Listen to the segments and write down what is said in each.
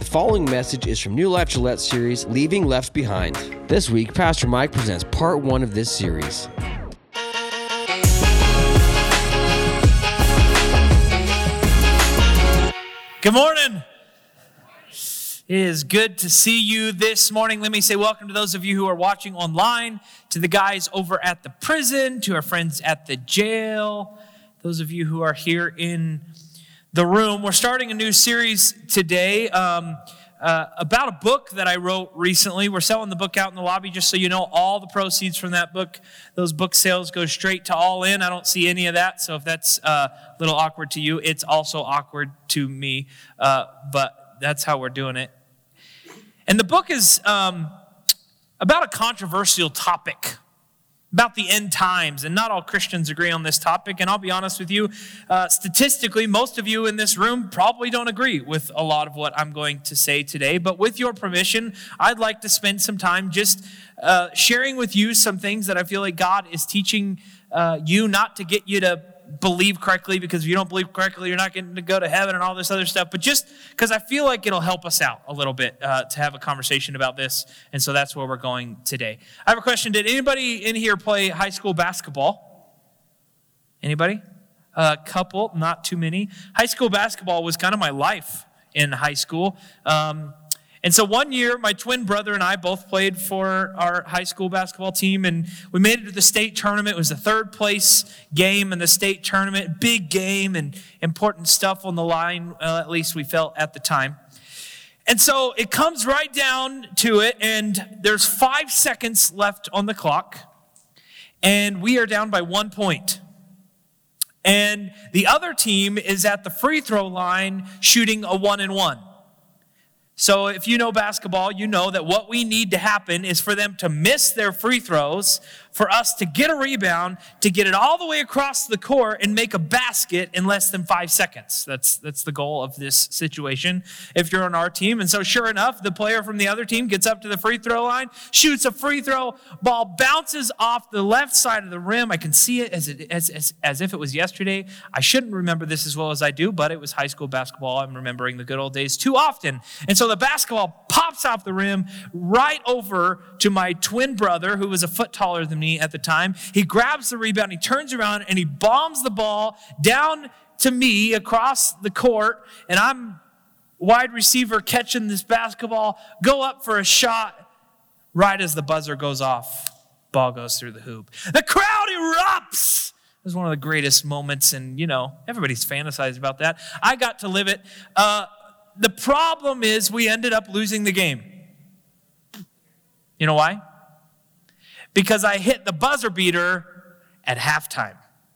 following message is from New Life Gillette series, Leaving Left Behind. This week, Pastor Mike presents part 1 of this series. Good morning. It is good to see you this morning. Let me say welcome to those of you who are watching online, to the guys over at the prison, to our friends at the jail, those of you who are here in the room. We're starting a new series today about a book that I wrote recently. We're selling the book out in the lobby, just so you know. All the proceeds from that book, those book sales, go straight to All In. I don't see any of that, so if that's a little awkward to you, it's also awkward to me, but that's how we're doing it. And the book is about a controversial topic, about the end times, and not all Christians agree on this topic. And I'll be honest with you, statistically, most of you in this room probably don't agree with a lot of what I'm going to say today. But with your permission, I'd like to spend some time just sharing with you some things that I feel like God is teaching you, not to get you to believe correctly, because if you don't believe correctly, you're not getting to go to heaven and all this other stuff, but just because I feel like it'll help us out a little bit to have a conversation about this, and so that's where we're going today. I have a question. Did anybody in here play high school basketball? Anybody? A couple, not too many. High school basketball was kind of my life in high school. And so one year, my twin brother and I both played for our high school basketball team, and we made it to the state tournament. It was the third place game in the state tournament, big game and important stuff on the line, at least we felt at the time. And so it comes right down to it, and there's 5 seconds left on the clock, and we are down by 1 point. And the other team is at the free throw line shooting a 1-and-1. So if you know basketball, you know that what we need to happen is for them to miss their free throws, for us to get a rebound, to get it all the way across the court and make a basket in less than 5 seconds. That's the goal of this situation if you're on our team. And so sure enough, the player from the other team gets up to the free throw line, shoots a free throw, ball bounces off the left side of the rim. I can see it as if it was yesterday. I shouldn't remember this as well as I do, but it was high school basketball. I'm remembering the good old days too often. And so the basketball pops off the rim right over to my twin brother, who was a foot taller than me at the time. He grabs the rebound, he turns around, and he bombs the ball down to me across the court, and I'm wide receiver catching this basketball, go up for a shot. Right as the buzzer goes off, ball goes through the hoop. The crowd erupts. It was one of the greatest moments, and everybody's fantasized about that. I got to live it. The problem is we ended up losing the game. You know why? Because I hit the buzzer beater at halftime.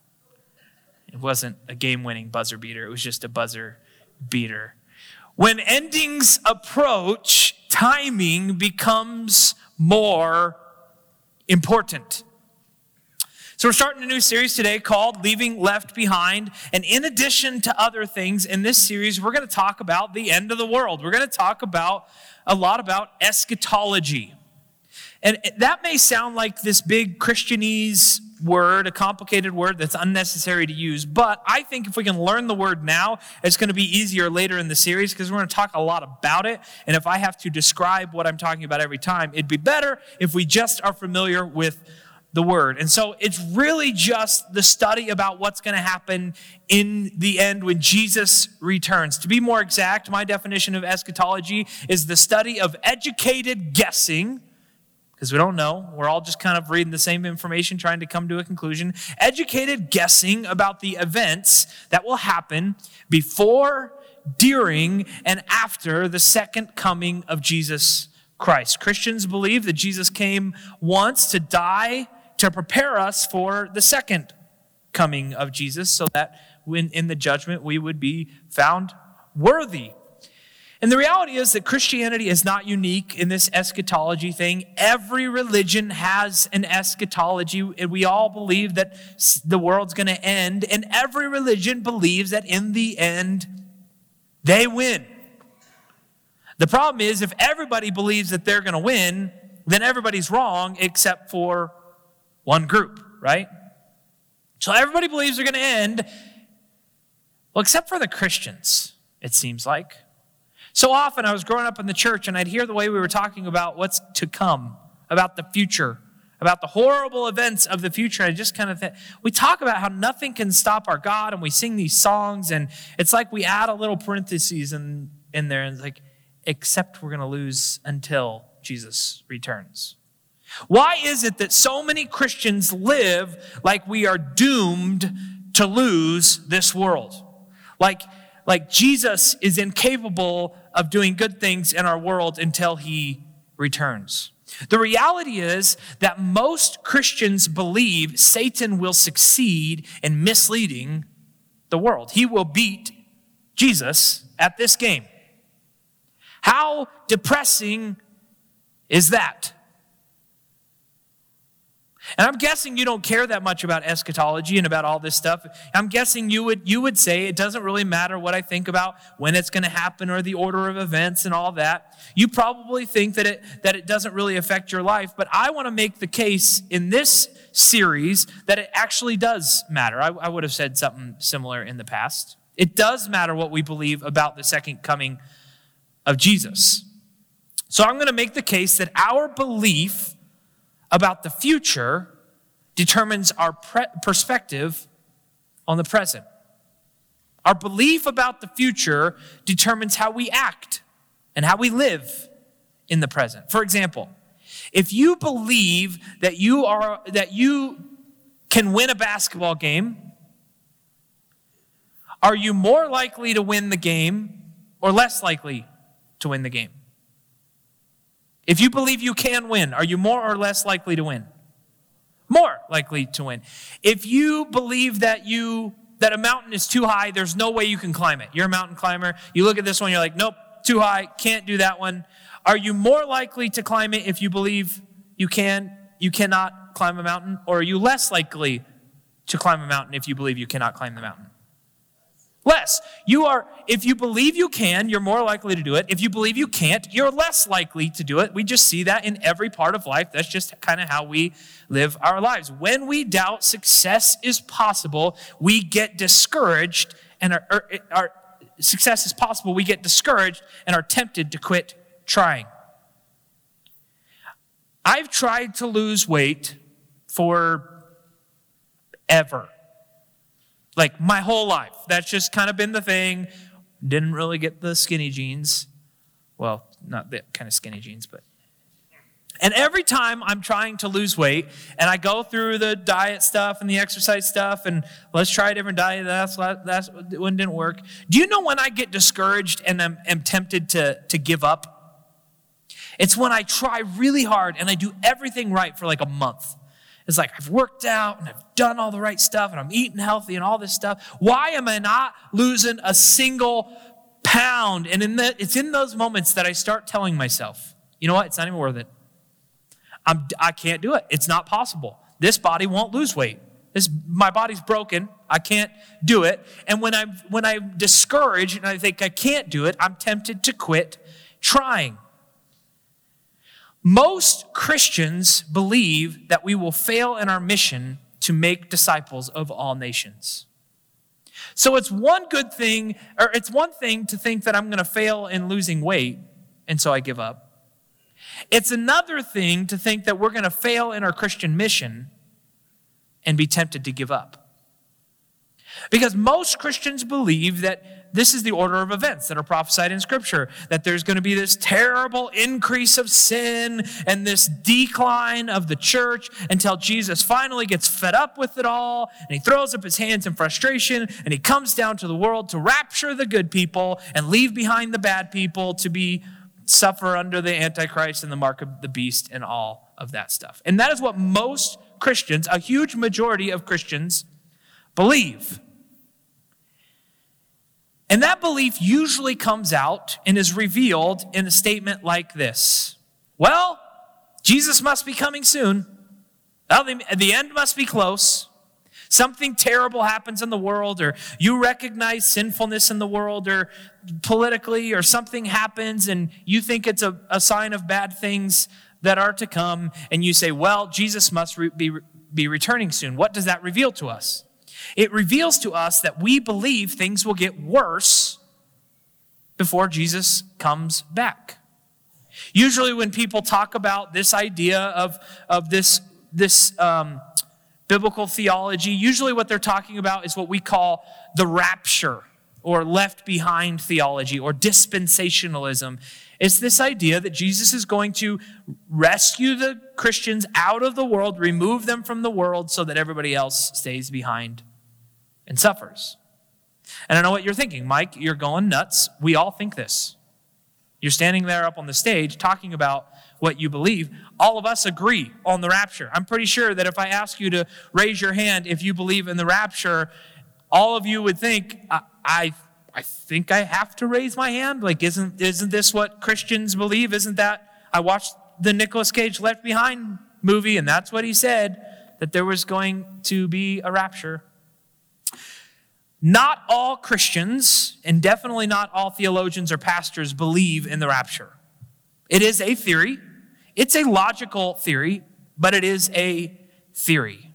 It wasn't a game-winning buzzer beater. It was just a buzzer beater. When endings approach, timing becomes more important. So we're starting a new series today called Leaving Left Behind. And in addition to other things in this series, we're going to talk about the end of the world. We're going to talk a lot about eschatology. And that may sound like this big Christianese word, a complicated word that's unnecessary to use. But I think if we can learn the word now, it's going to be easier later in the series, because we're going to talk a lot about it. And if I have to describe what I'm talking about every time, it'd be better if we just are familiar with the word. And so it's really just the study about what's going to happen in the end when Jesus returns. To be more exact, my definition of eschatology is the study of educated guessing, because we don't know. We're all just kind of reading the same information, trying to come to a conclusion. Educated guessing about the events that will happen before, during, and after the second coming of Jesus Christ. Christians believe that Jesus came once to die to prepare us for the second coming of Jesus, so that when in the judgment we would be found worthy. And the reality is that Christianity is not unique in this eschatology thing. Every religion has an eschatology, and we all believe that the world's going to end, and every religion believes that in the end, they win. The problem is, if everybody believes that they're going to win, then everybody's wrong except for one group, right? So everybody believes they're going to end, well, except for the Christians, it seems like. So often I was growing up in the church and I'd hear the way we were talking about what's to come, about the future, about the horrible events of the future. I just kind of think, we talk about how nothing can stop our God, and we sing these songs, and it's like we add a little parentheses in there, and it's like, except we're going to lose until Jesus returns. Why is it that so many Christians live like we are doomed to lose this world? Like Jesus is incapable of doing good things in our world until he returns. The reality is that most Christians believe Satan will succeed in misleading the world. He will beat Jesus at this game. How depressing is that? And I'm guessing you don't care that much about eschatology and about all this stuff. I'm guessing you would say it doesn't really matter what I think about when it's going to happen or the order of events and all that. You probably think that it doesn't really affect your life, but I want to make the case in this series that it actually does matter. I would have said something similar in the past. It does matter what we believe about the second coming of Jesus. So I'm going to make the case that our belief about the future determines our perspective on the present. Our belief about the future determines how we act and how we live in the present. For example, if you believe that you can win a basketball game, are you more likely to win the game or less likely to win the game? If you believe you can win, are you more or less likely to win? More likely to win. If you believe that a mountain is too high, there's no way you can climb it. You're a mountain climber. You look at this one, you're like, nope, too high, can't do that one. Are you more likely to climb it if you believe you cannot climb a mountain? Or are you less likely to climb a mountain if you believe you cannot climb the mountain? Less. If you believe you can, you're more likely to do it. If you believe you can't, you're less likely to do it. We just see that in every part of life. That's just kind of how we live our lives. When we doubt success is possible, we get discouraged, and our success is possible, we get discouraged and are tempted to quit trying. I've tried to lose weight forever. Like my whole life. That's just kind of been the thing. Didn't really get the skinny jeans. Well, not the kind of skinny jeans, but. And every time I'm trying to lose weight, and I go through the diet stuff and the exercise stuff, and let's try a different diet, that's one didn't work. Do you know when I get discouraged and am tempted to give up? It's when I try really hard and I do everything right for like a month. It's like I've worked out and I've done all the right stuff and I'm eating healthy and all this stuff. Why am I not losing a single pound? And it's in those moments that I start telling myself, you know what? It's not even worth it. I can't do it. It's not possible. This body won't lose weight. My body's broken. I can't do it. And when I'm discouraged and I think I can't do it, I'm tempted to quit trying. Most Christians believe that we will fail in our mission to make disciples of all nations. So it's one thing to think that I'm going to fail in losing weight, and so I give up. It's another thing to think that we're going to fail in our Christian mission and be tempted to give up. Because most Christians believe that this is the order of events that are prophesied in Scripture, that there's going to be this terrible increase of sin and this decline of the church until Jesus finally gets fed up with it all, and he throws up his hands in frustration, and he comes down to the world to rapture the good people and leave behind the bad people to suffer under the Antichrist and the mark of the beast and all of that stuff. And that is what most Christians, a huge majority of Christians, believe. And that belief usually comes out and is revealed in a statement like this. Well, Jesus must be coming soon. Well, the end must be close. Something terrible happens in the world, or you recognize sinfulness in the world, or politically, or something happens and you think it's a sign of bad things that are to come, and you say, well, Jesus must be returning soon. What does that reveal to us? It reveals to us that we believe things will get worse before Jesus comes back. Usually when people talk about this idea of this biblical theology, usually what they're talking about is what we call the rapture or left behind theology or dispensationalism. It's this idea that Jesus is going to rescue the Christians out of the world, remove them from the world so that everybody else stays behind and suffers. And I know what you're thinking, Mike, you're going nuts. We all think this. You're standing there up on the stage talking about what you believe. All of us agree on the rapture. I'm pretty sure that if I ask you to raise your hand if you believe in the rapture, all of you would think, I think I have to raise my hand. Like, isn't this what Christians believe? Isn't that, I watched the Nicolas Cage Left Behind movie, and that's what he said, that there was going to be a rapture. Not all Christians, and definitely not all theologians or pastors, believe in the rapture. It is a theory. It's a logical theory, but it is a theory.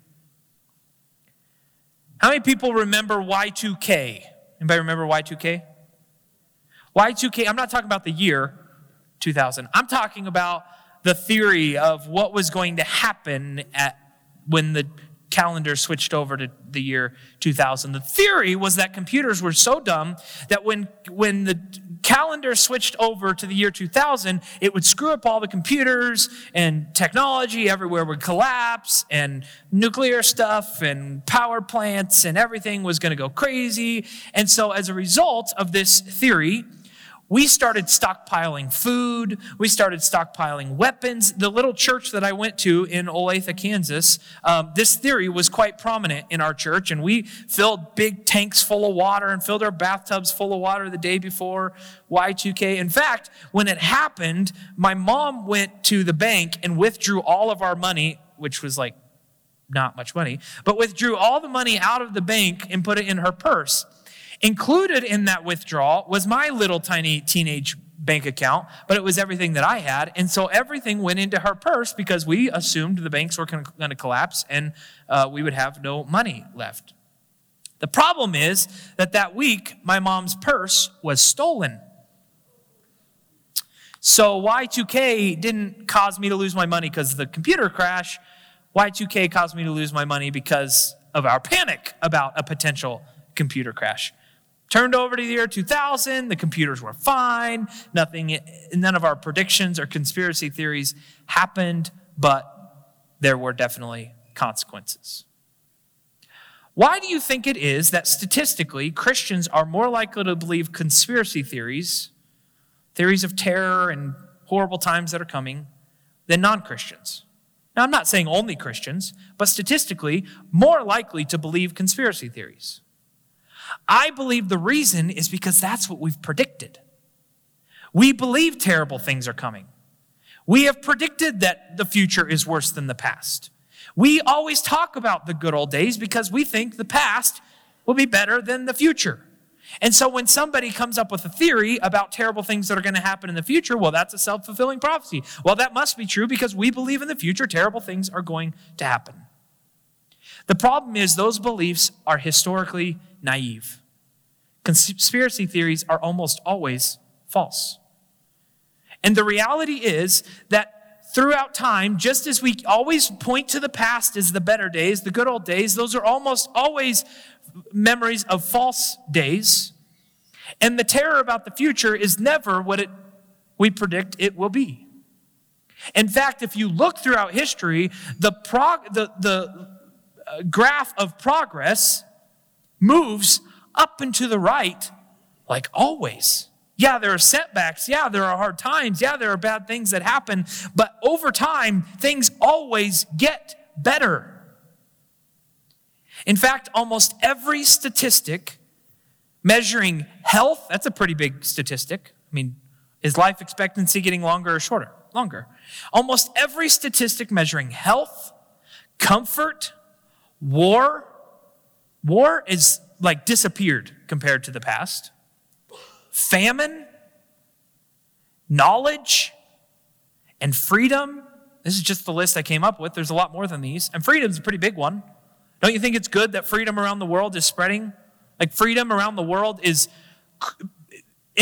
How many people remember Y2K? Anybody remember Y2K? Y2K, I'm not talking about the year 2000. I'm talking about the theory of what was going to happen when the calendar switched over to the year 2000. The theory was that computers were so dumb that when the calendar switched over to the year 2000, it would screw up all the computers and technology everywhere would collapse and nuclear stuff and power plants and everything was going to go crazy. And so as a result of this theory, we started stockpiling food. We started stockpiling weapons. The little church that I went to in Olathe, Kansas, this theory was quite prominent in our church, and we filled big tanks full of water and filled our bathtubs full of water the day before Y2K. In fact, when it happened, my mom went to the bank and withdrew all of our money, which was like not much money, but withdrew all the money out of the bank and put it in her purse. Included in that withdrawal was my little tiny teenage bank account, but it was everything that I had. And so everything went into her purse because we assumed the banks were going to collapse and we would have no money left. The problem is that week, my mom's purse was stolen. So Y2K didn't cause me to lose my money because of the computer crash. Y2K caused me to lose my money because of our panic about a potential computer crash. Turned over to the year 2000, the computers were fine, none of our predictions or conspiracy theories happened, but there were definitely consequences. Why do you think it is that statistically Christians are more likely to believe conspiracy theories of terror and horrible times that are coming, than non-Christians? Now, I'm not saying only Christians, but statistically more likely to believe conspiracy theories. I believe the reason is because that's what we've predicted. We believe terrible things are coming. We have predicted that the future is worse than the past. We always talk about the good old days because we think the past will be better than the future. And so when somebody comes up with a theory about terrible things that are going to happen in the future, well, that's a self-fulfilling prophecy. Well, that must be true because we believe in the future terrible things are going to happen. The problem is those beliefs are historically naive. Conspiracy theories are almost always false. And the reality is that throughout time, just as we always point to the past as the better days, the good old days, those are almost always memories of false days. And the terror about the future is never what we predict it will be. In fact, if you look throughout history, the graph of progress moves up and to the right like always. Yeah, there are setbacks. Yeah, there are hard times. Yeah, there are bad things that happen. But over time, things always get better. In fact, almost every statistic measuring health, that's a pretty big statistic. I mean, is life expectancy getting longer or shorter? Longer. Almost every statistic measuring health, comfort, war is like disappeared compared to the past. Famine, knowledge, and freedom. This is just the list I came up with. There's a lot more than these. And freedom's a pretty big one. Don't you think it's good that freedom around the world is spreading? Like freedom around the world is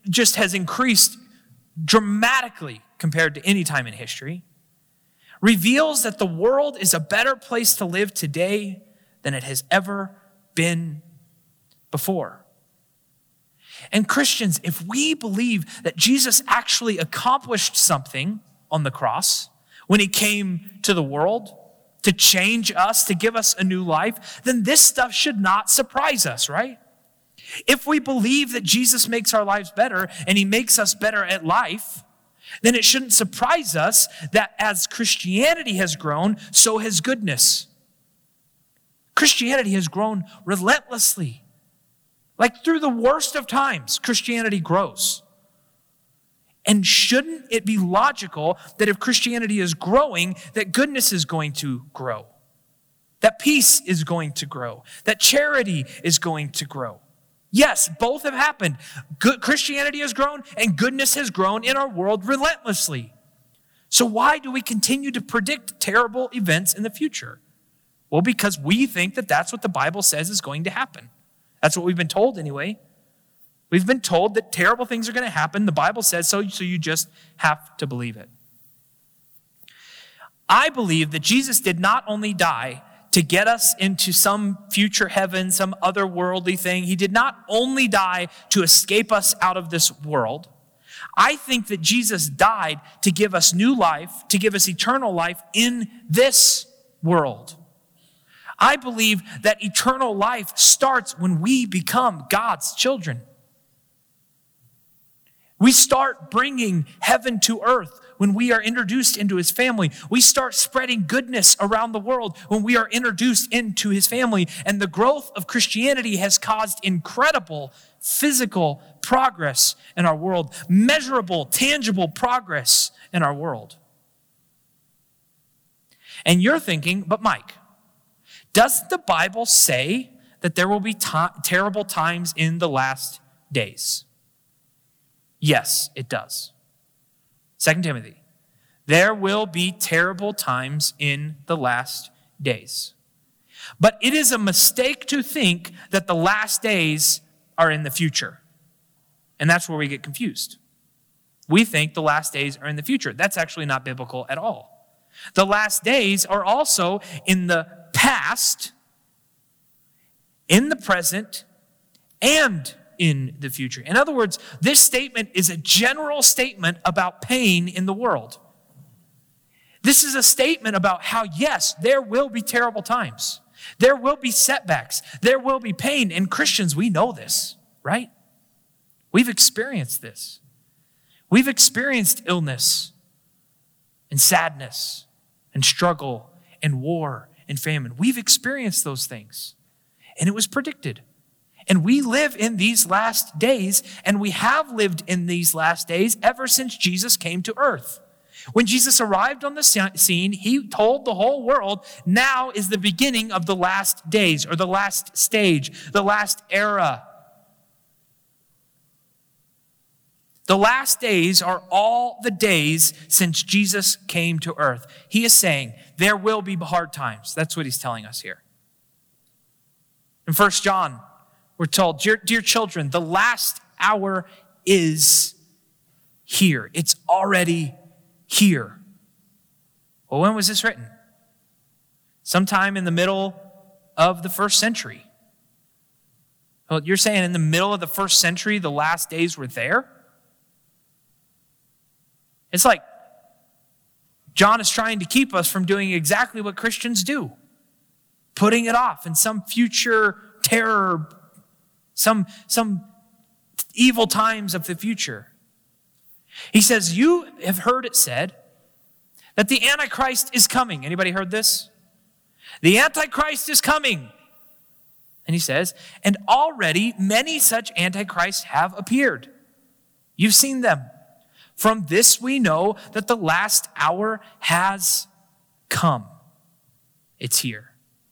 just has increased dramatically compared to any time in history, reveals that the world is a better place to live today than it has ever been before. And Christians, if we believe that Jesus actually accomplished something on the cross when he came to the world to change us, to give us a new life, then this stuff should not surprise us, right? If we believe that Jesus makes our lives better and he makes us better at life, then it shouldn't surprise us that as Christianity has grown, so has goodness. Christianity has grown relentlessly. Like through the worst of times, Christianity grows. And shouldn't it be logical that if Christianity is growing, that goodness is going to grow, that peace is going to grow, that charity is going to grow? Yes, both have happened. Christianity has grown and goodness has grown in our world relentlessly. So why do we continue to predict terrible events in the future? Well, because we think that that's what the Bible says is going to happen. That's what we've been told anyway. We've been told that terrible things are going to happen. The Bible says so you just have to believe it. I believe that Jesus did not only die to get us into some future heaven, some otherworldly thing. He did not only die to escape us out of this world. I think that Jesus died to give us new life, to give us eternal life in this world. I believe that eternal life starts when we become God's children. We start bringing heaven to earth when we are introduced into his family. We start spreading goodness around the world when we are introduced into his family. And the growth of Christianity has caused incredible physical progress in our world, measurable, tangible progress in our world. And you're thinking, but Mike, doesn't the Bible say that there will be terrible times in the last days? Yes, it does. 2 Timothy, there will be terrible times in the last days. But it is a mistake to think that the last days are in the future. And that's where we get confused. We think the last days are in the future. That's actually not biblical at all. The last days are also in the past, in the present, and in the future. In other words, this statement is a general statement about pain in the world. This is a statement about how, yes, there will be terrible times. There will be setbacks. There will be pain. And Christians, we know this, right? We've experienced this. We've experienced illness and sadness and struggle and war and famine. We've experienced those things. And it was predicted. And we live in these last days, and we have lived in these last days ever since Jesus came to earth. When Jesus arrived on the scene, he told the whole world, now is the beginning of the last days, or the last stage, the last era. The last days are all the days since Jesus came to earth. He is saying there will be hard times. That's what he's telling us here. In 1 John, we're told, dear children, the last hour is here. It's already here. Well, when was this written? Sometime in the middle of the first century. Well, you're saying in the middle of the first century, the last days were there? It's like John is trying to keep us from doing exactly what Christians do. Putting it off in some future terror, some evil times of the future. He says, you have heard it said that the Antichrist is coming. Anybody heard this? The Antichrist is coming. And he says, and already many such Antichrists have appeared. You've seen them. From this we know that the last hour has come. It's here.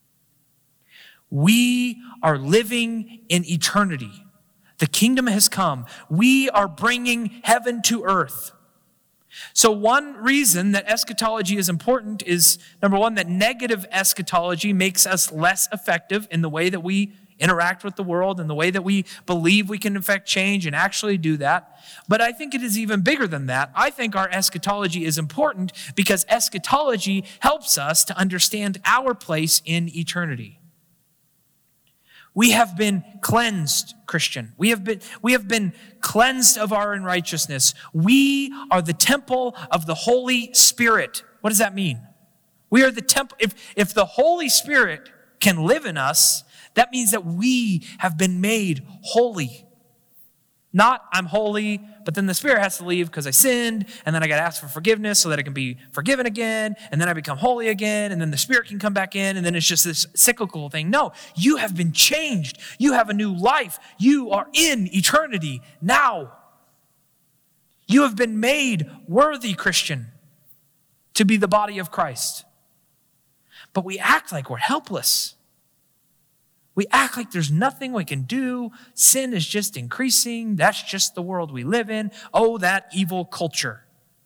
We are living in eternity. The kingdom has come. We are bringing heaven to earth. So one reason that eschatology is important is, number one, that negative eschatology makes us less effective in the way that we interact with the world and the way that we believe we can affect change and actually do that. But I think it is even bigger than that. I think our eschatology is important because eschatology helps us to understand our place in eternity. We have been cleansed, Christian. We have been cleansed of our unrighteousness. We are the temple of the Holy Spirit. What does that mean? We are the temple. If the Holy Spirit can live in us, that means that we have been made holy. Not I'm holy, but then the Spirit has to leave because I sinned, and then I got to ask for forgiveness so that I can be forgiven again, and then I become holy again, and then the Spirit can come back in, and then it's just this cyclical thing. No, you have been changed. You have a new life. You are in eternity now. You have been made worthy, Christian, to be the body of Christ. But we act like we're helpless. We act like there's nothing we can do. Sin is just increasing. That's just the world we live in. Oh, that evil culture.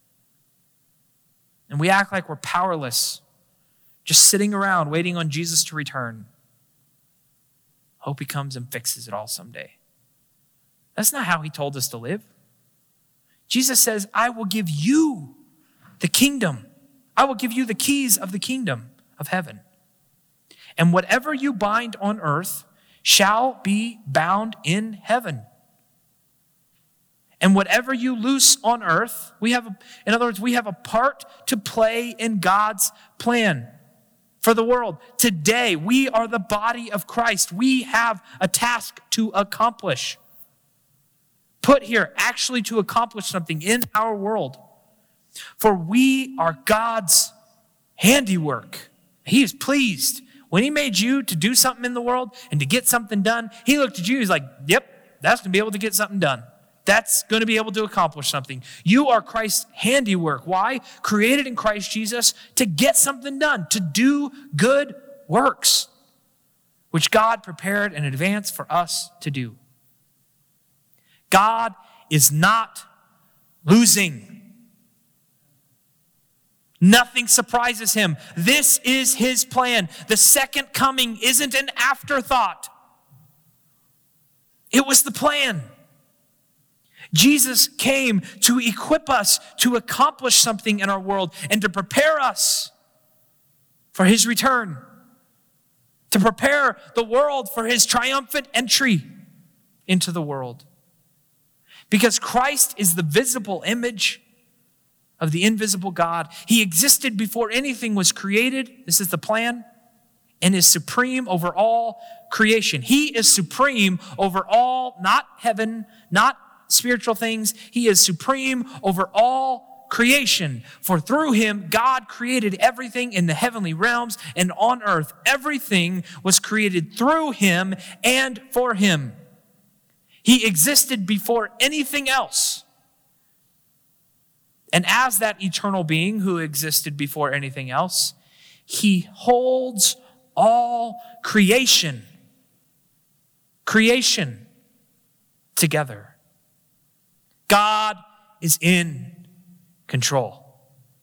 And we act like we're powerless, just sitting around waiting on Jesus to return. Hope he comes and fixes it all someday. That's not how he told us to live. Jesus says, I will give you the kingdom. I will give you the keys of the kingdom of heaven. And whatever you bind on earth shall be bound in heaven. And whatever you loose on earth, we have a part to play in God's plan for the world. Today, we are the body of Christ. We have a task to accomplish. Put here, actually to accomplish something in our world. For we are God's handiwork. He is pleased. When he made you to do something in the world and to get something done, he looked at you, he's like, yep, that's going to be able to get something done. That's going to be able to accomplish something. You are Christ's handiwork. Why? Created in Christ Jesus to get something done, to do good works, which God prepared in advance for us to do. God is not losing. Nothing surprises him. This is his plan. The second coming isn't an afterthought. It was the plan. Jesus came to equip us to accomplish something in our world and to prepare us for his return, to prepare the world for his triumphant entry into the world. Because Christ is the visible image of the invisible God. He existed before anything was created. This is the plan. And is supreme over all creation. He is supreme over all, not heaven, not spiritual things. He is supreme over all creation. For through him, God created everything in the heavenly realms and on earth. Everything was created through him and for him. He existed before anything else. And as that eternal being who existed before anything else, he holds all creation together. God is in control.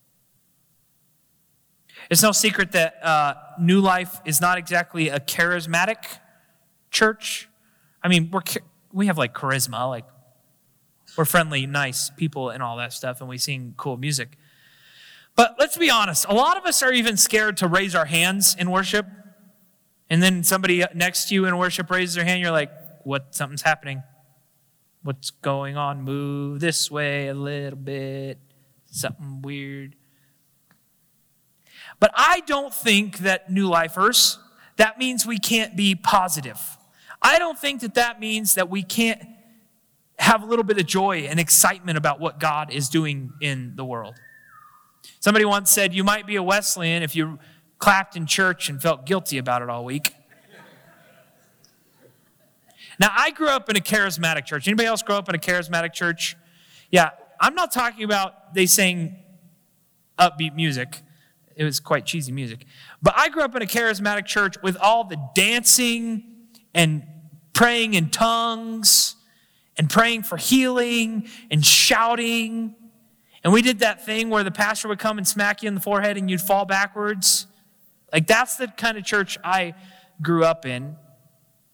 It's no secret that New Life is not exactly a charismatic church. I mean, we have like charisma, like we're friendly, nice people and all that stuff, and we sing cool music. But let's be honest, a lot of us are even scared to raise our hands in worship. And then somebody next to you in worship raises their hand, you're like, what? Something's happening. What's going on? Move this way a little bit. Something weird. But I don't think that New Lifers, that means we can't be positive. I don't think that means that we can't have a little bit of joy and excitement about what God is doing in the world. Somebody once said, you might be a Wesleyan if you clapped in church and felt guilty about it all week. Now, I grew up in a charismatic church. Anybody else grow up in a charismatic church? Yeah, I'm not talking about they sang upbeat music. It was quite cheesy music. But I grew up in a charismatic church with all the dancing and praying in tongues and praying for healing and shouting. And we did that thing where the pastor would come and smack you in the forehead and you'd fall backwards. Like, that's the kind of church I grew up in.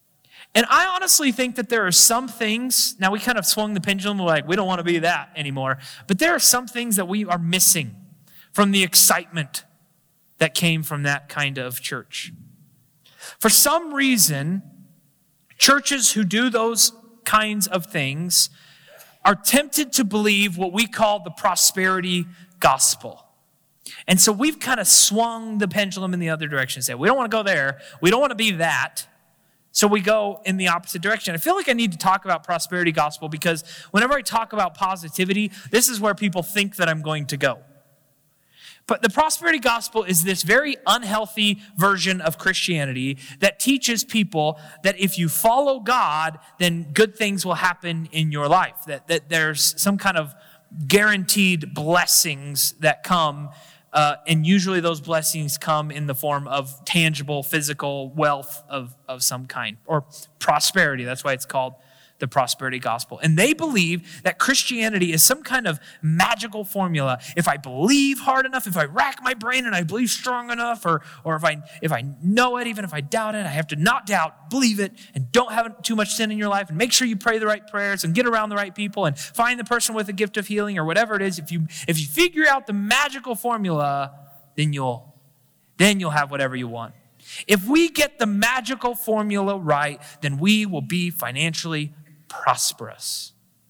And I honestly think that there are some things, now we kind of swung the pendulum, we're like, we don't want to be that anymore. But there are some things that we are missing from the excitement that came from that kind of church. For some reason, churches who do those kinds of things are tempted to believe what we call the prosperity gospel. And so we've kind of swung the pendulum in the other direction and said, we don't want to go there. We don't want to be that. So we go in the opposite direction. I feel like I need to talk about prosperity gospel because whenever I talk about positivity, this is where people think that I'm going to go. But the prosperity gospel is this very unhealthy version of Christianity that teaches people that if you follow God, then good things will happen in your life. That there's some kind of guaranteed blessings that come, and usually those blessings come in the form of tangible, physical wealth of some kind, or prosperity. That's why it's called the prosperity gospel. And they believe that Christianity is some kind of magical formula. If I believe hard enough, if I rack my brain and I believe strong enough, or if I know it, even if I doubt it, I have to not doubt, believe it, and don't have too much sin in your life, and make sure you pray the right prayers and get around the right people and find the person with a gift of healing or whatever it is. If you figure out the magical formula, then you'll have whatever you want. If we get the magical formula right, then we will be financially prosperous.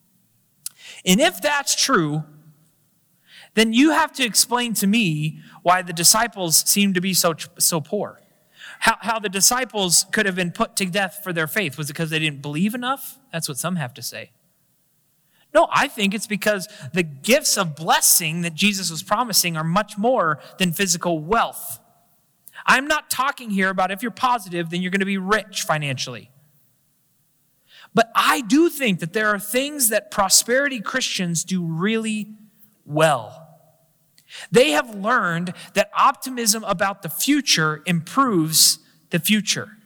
And if that's true, then you have to explain to me why the disciples seem to be so poor. How the disciples could have been put to death for their faith. Was it because they didn't believe enough? That's what some have to say. No, I think it's because the gifts of blessing that Jesus was promising are much more than physical wealth. I'm not talking here about if you're positive, then you're going to be rich financially. But I do think that there are things that prosperity Christians do really well. They have learned that optimism about the future improves the future.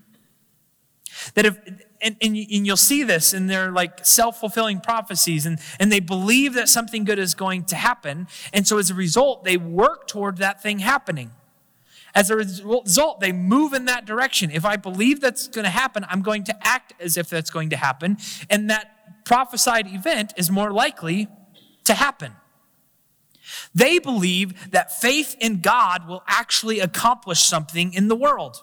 And you'll see this in their like self-fulfilling prophecies, and they believe that something good is going to happen. And so as a result, they work toward that thing happening. As a result, they move in that direction. If I believe that's going to happen, I'm going to act as if that's going to happen. And that prophesied event is more likely to happen. They believe that faith in God will actually accomplish something in the world.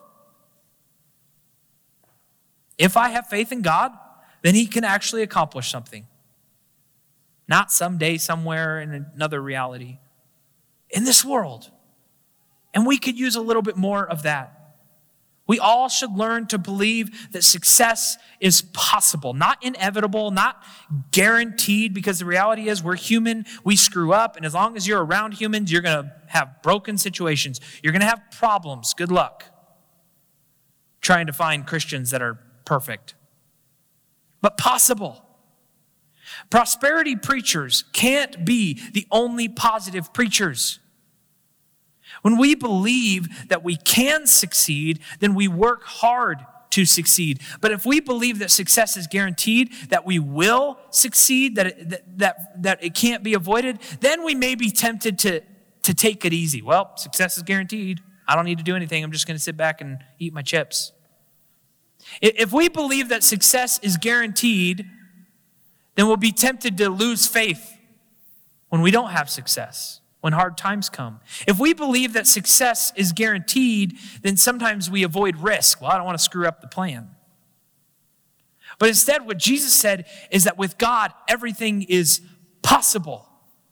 If I have faith in God, then he can actually accomplish something. Not someday, somewhere in another reality. In this world. And we could use a little bit more of that. We all should learn to believe that success is possible, not inevitable, not guaranteed, because the reality is we're human, we screw up, and as long as you're around humans, you're going to have broken situations. You're going to have problems. Good luck trying to find Christians that are perfect. But possible. Prosperity preachers can't be the only positive preachers. When we believe that we can succeed, then we work hard to succeed. But if we believe that success is guaranteed, that we will succeed, that it can't be avoided, then we may be tempted to take it easy. Well, success is guaranteed. I don't need to do anything. I'm just going to sit back and eat my chips. If we believe that success is guaranteed, then we'll be tempted to lose faith when we don't have success. When hard times come. If we believe that success is guaranteed, then sometimes we avoid risk. Well, I don't want to screw up the plan. But instead, what Jesus said is that with God, everything is possible.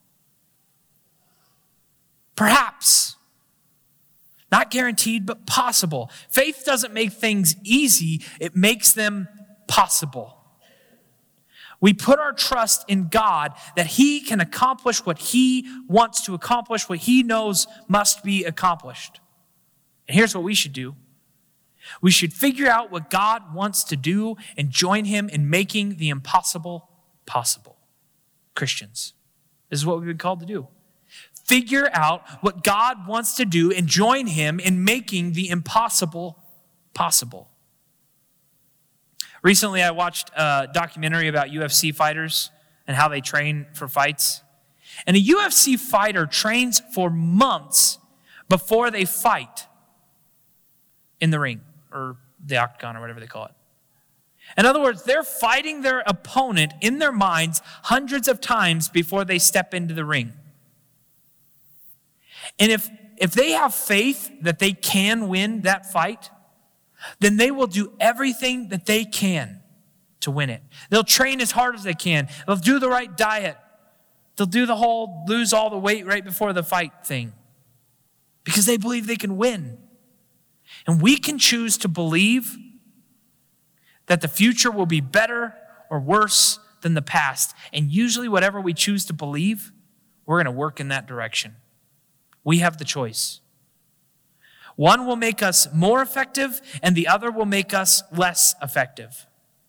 Perhaps. Not guaranteed, but possible. Faith doesn't make things easy. It makes them possible. We put our trust in God that he can accomplish what he wants to accomplish, what he knows must be accomplished. And here's what we should do. We should figure out what God wants to do and join him in making the impossible possible. Christians, this is what we've been called to do. Figure out what God wants to do and join him in making the impossible possible. Recently, I watched a documentary about UFC fighters and how they train for fights. And a UFC fighter trains for months before they fight in the ring or the octagon or whatever they call it. In other words, they're fighting their opponent in their minds hundreds of times before they step into the ring. And if they have faith that they can win that fight, then they will do everything that they can to win it. They'll train as hard as they can. They'll do the right diet. They'll do the whole lose all the weight right before the fight thing because they believe they can win. And we can choose to believe that the future will be better or worse than the past. And usually whatever we choose to believe, we're going to work in that direction. We have the choice. One will make us more effective, and the other will make us less effective.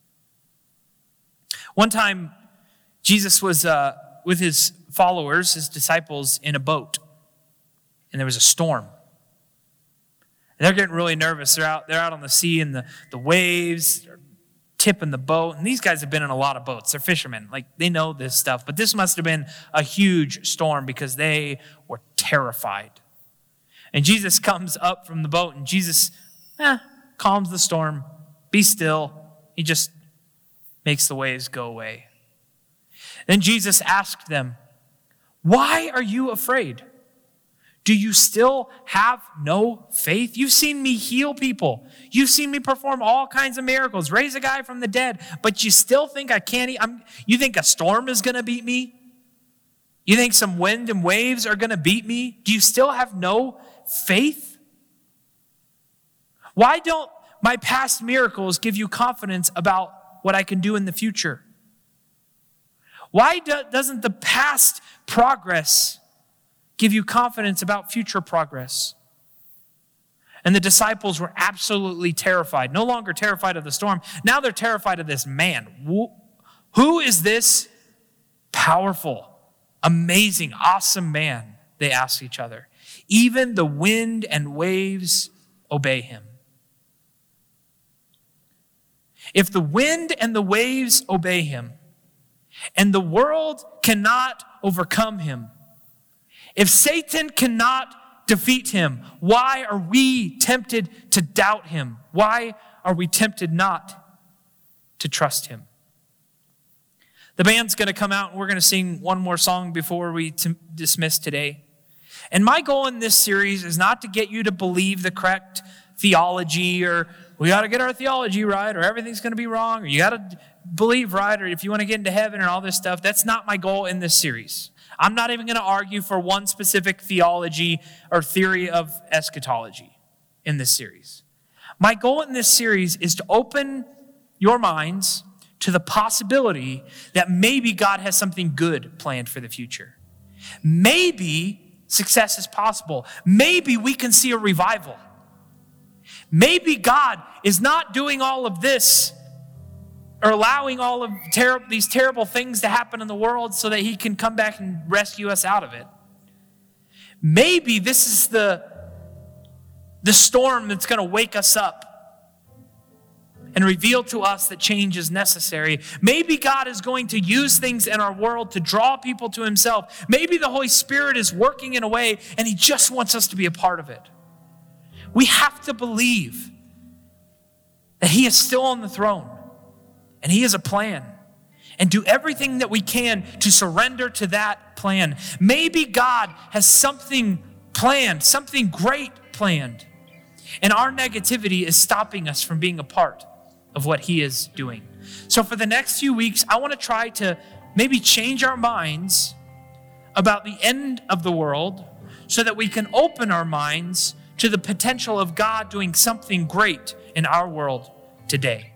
One time, Jesus was with his followers, his disciples, in a boat, and there was a storm. And they're getting really nervous. They're out on the sea, and the waves are tipping the boat. And these guys have been in a lot of boats. They're fishermen. Like, they know this stuff. But this must have been a huge storm because they were terrified. And Jesus comes up from the boat, and Jesus calms the storm. Be still. He just makes the waves go away. Then Jesus asked them, "Why are you afraid? Do you still have no faith? You've seen me heal people. You've seen me perform all kinds of miracles, raise a guy from the dead, but you still think I can't? You think a storm is going to beat me? You think some wind and waves are going to beat me? Do you still have no faith? Why don't my past miracles give you confidence about what I can do in the future? Why doesn't the past progress give you confidence about future progress?" And the disciples were absolutely terrified. No longer terrified of the storm. Now they're terrified of this man. Who is this powerful, amazing, awesome man? They asked each other. Even the wind and waves obey him. If the wind and the waves obey him, and the world cannot overcome him, if Satan cannot defeat him, why are we tempted to doubt him? Why are we tempted not to trust him? The band's going to come out and we're going to sing one more song before we dismiss today. And my goal in this series is not to get you to believe the correct theology, or we got to get our theology right, or everything's going to be wrong, or you got to believe right, or if you want to get into heaven and all this stuff. That's not my goal in this series. I'm not even going to argue for one specific theology or theory of eschatology in this series. My goal in this series is to open your minds to the possibility that maybe God has something good planned for the future. Maybe success is possible. Maybe we can see a revival. Maybe God is not doing all of this or allowing all of these terrible things to happen in the world so that he can come back and rescue us out of it. Maybe this is the storm that's going to wake us up and reveal to us that change is necessary. Maybe God is going to use things in our world to draw people to himself. Maybe the Holy Spirit is working in a way and he just wants us to be a part of it. We have to believe that he is still on the throne and he has a plan, and do everything that we can to surrender to that plan. Maybe God has something planned, something great planned, and our negativity is stopping us from being a part of what he is doing. So for the next few weeks, I want to try to maybe change our minds about the end of the world so that we can open our minds to the potential of God doing something great in our world today.